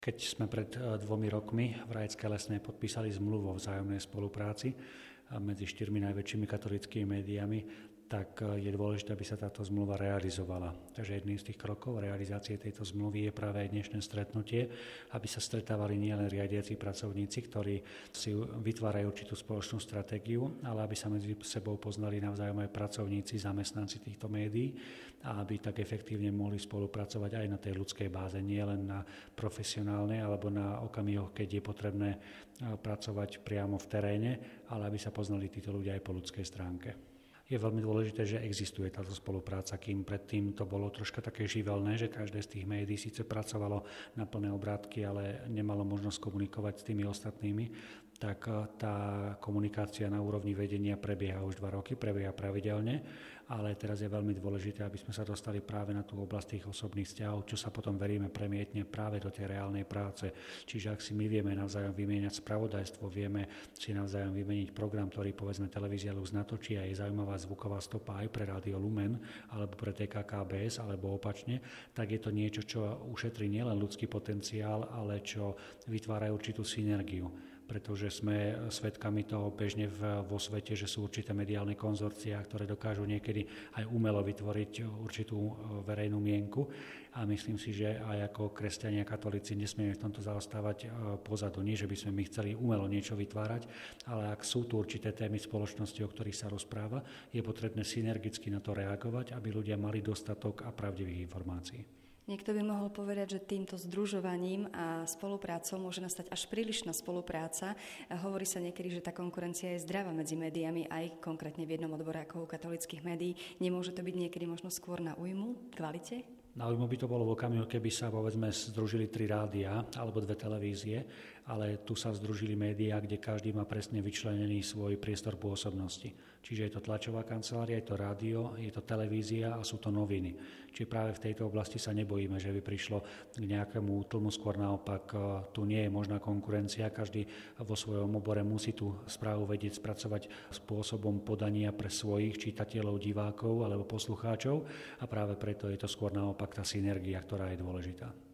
Keď sme pred 2 rokmi v Rajeckej Lesnej podpísali zmluvu o vzájomnej spolupráci medzi 4 najväčšími katolíckymi médiami, tak je dôležité, aby sa táto zmluva realizovala. Takže jedným z tých krokov realizácie tejto zmluvy je práve aj dnešné stretnutie, aby sa stretávali nielen riadiaci pracovníci, ktorí si vytvárajú určitú spoločnú stratégiu, ale aby sa medzi sebou poznali navzájom aj pracovníci, zamestnanci týchto médií a aby tak efektívne mohli spolupracovať aj na tej ľudskej báze, nie len na profesionálnej alebo na okamihoch, keď je potrebné pracovať priamo v teréne, ale aby sa poznali títo ľudia aj po ľudskej stránke. Je veľmi dôležité, že existuje táto spolupráca, kým predtým to bolo troška také živelné, že každé z tých médií síce pracovalo na plné obrátky, ale nemalo možnosť komunikovať s tými ostatnými, tak tá komunikácia na úrovni vedenia prebieha už 2 roky, prebieha pravidelne, ale teraz je veľmi dôležité, aby sme sa dostali práve na tú oblasť tých osobných vzťahov, čo sa potom veríme premietne práve do tej reálnej práce. Čiže ak si my vieme navzájom vymieňať spravodajstvo, vieme si navzájom vymeniť program, ktorý povedzme televízia Lux natočí a je zaujímavá zvuková stopa aj pre Rádio Lumen alebo pre TKKBS alebo opačne, tak je to niečo, čo ušetrí nielen ľudský potenciál, ale čo vytvára určitú synergiu, pretože sme svedkami toho bežne vo svete, že sú určité mediálne konzorcia, ktoré dokážu niekedy aj umelo vytvoriť určitú verejnú mienku a myslím si, že aj ako kresťania katolíci nesmieme v tomto zaostávať pozadu. Nie, že by sme my chceli umelo niečo vytvárať, ale ak sú tu určité témy spoločnosti, o ktorých sa rozpráva, je potrebné synergicky na to reagovať, aby ľudia mali dostatok a pravdivých informácií. Niekto by mohol povedať, že týmto združovaním a spoluprácou môže nastať až prílišná spolupráca. Hovorí sa niekedy, že tá konkurencia je zdravá medzi médiami, aj konkrétne v jednom odbore ako u katolíckych médií. Nemôže to byť niekedy možno skôr na újmu kvalite? Na újmu by to bolo v okamihu, keby sa povedzme združili 3 rádia alebo 2 televízie, ale tu sa združili médiá, kde každý má presne vyčlenený svoj priestor pôsobnosti. Čiže je to tlačová kancelária, je to rádio, je to televízia a sú to noviny. Čiže práve v tejto oblasti sa nebojíme, že by prišlo k nejakému útlmu, skôr naopak tu nie je možná konkurencia, každý vo svojom obore musí tú správu vedieť spracovať spôsobom podania pre svojich čitateľov, divákov alebo poslucháčov a práve preto je to skôr naopak tá synergia, ktorá je dôležitá.